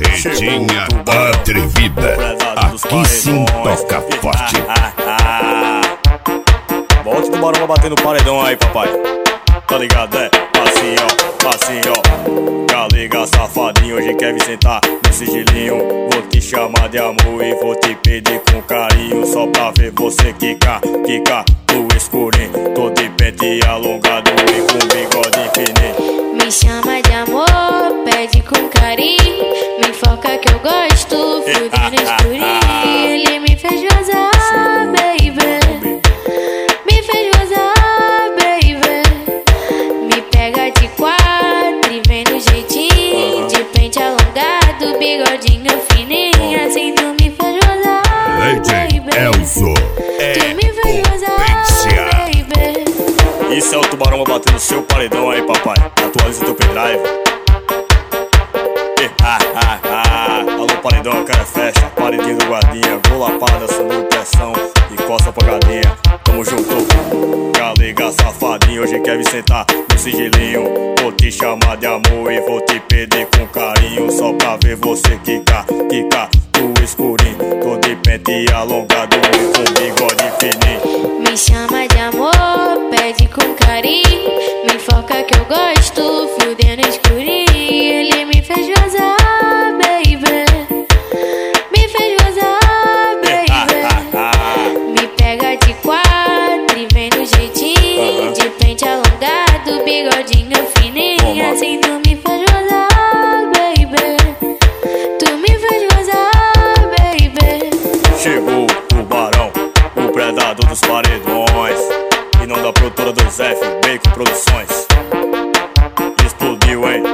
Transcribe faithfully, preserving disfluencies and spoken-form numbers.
Redinha atrevida, aqui sim toca forte. Bote do barão pra bater no paredão aí, papai. Tá ligado, é? Assim, ó, assim, ó. Galega safadinho, hoje quer me sentar no sigilinho. Vou te chamar de amor e vou te pedir com carinho, só pra ver você quicar, quicar no escurinho. Tô de pente alongado e com bigode fininho. Me chama de amor, pede com carinho. Me foca que eu gosto, fudendo escurinho. Ele me fez gozar, baby. Me fez gozar, baby. Me pega de quatro e vem no jeitinho. De pente alongado, bigodinho fininho. Assim tu me fez gozar, baby. Elzo Tu me fez gozar, baby. Isso é o tubarão batendo no seu paredão aí, papai. Atualiza teu pendrive. Ah, ah, ah. Alô, paredão, cara fecha. Paredinho do guardinha. Vou lapada, subindo pressão. E costa pra gadinha. Tamo junto. Galega safadinho, hoje quer me sentar no sigilinho. Vou te chamar de amor e vou te pedir com carinho, só pra ver você quicar, quicar no escurinho. Tô de pente alongado e com bigode fininho. Me chama de amor, pede com carinho. Me foca que eu gosto, fudendo escurinho. Ele me fez gozar, baby. Me fez gozar, baby. Me pega de quatro e vem no jeitinho. De pente alongado, bigodinho fininho. Assim tu me fez gozar, baby. Tu me fez gozar, baby. Chegou o tubarão, o predador dos paredões. E não da produtora do F, Bacon Produções. Explodiu, hein?